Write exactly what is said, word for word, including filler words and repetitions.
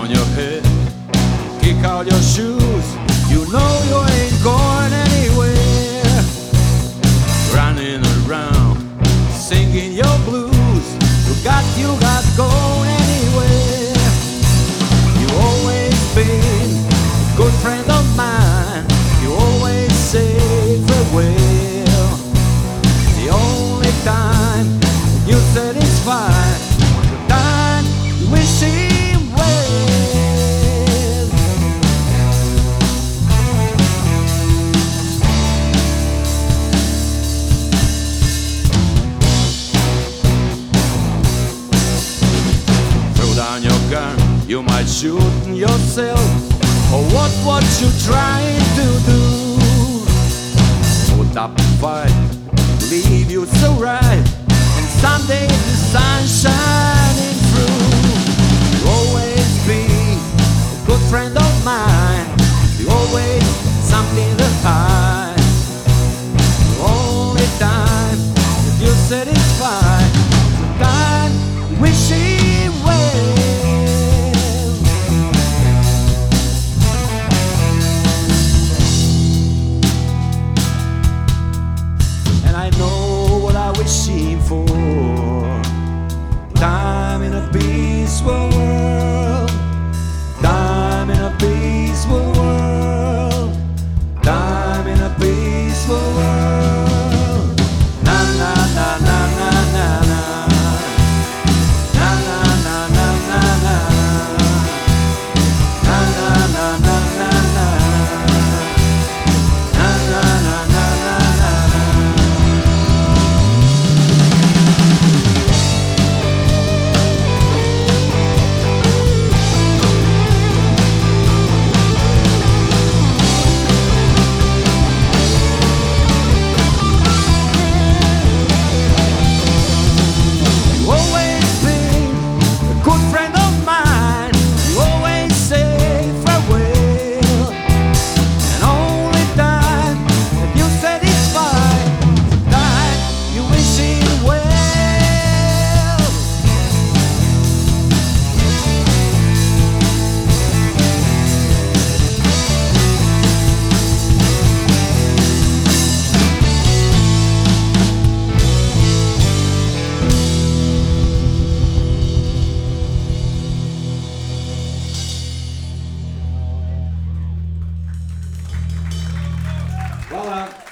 on your head, kick out your shoes. You know you ain't going anywhere. Running around, singing your blues. You got, you got going anywhere. You always been a good friend of mine. You always say farewell. The only time you satisfy, the time you wish him well. Throw down your gun, you might shoot yourself. Or what, what you trying to do? Put up a fight, leave you so right. And someday the sun's shining through. You always be a good friend of mine. You always something to hide. The only time that you satisfy, the time wishing well. I know what I wishing for. Time in a peaceful world. Time in a peaceful world. Time in a peaceful world. Na na na na na na na. Na na na na na na. Na na na na na na. Na na na na na na. Voilà.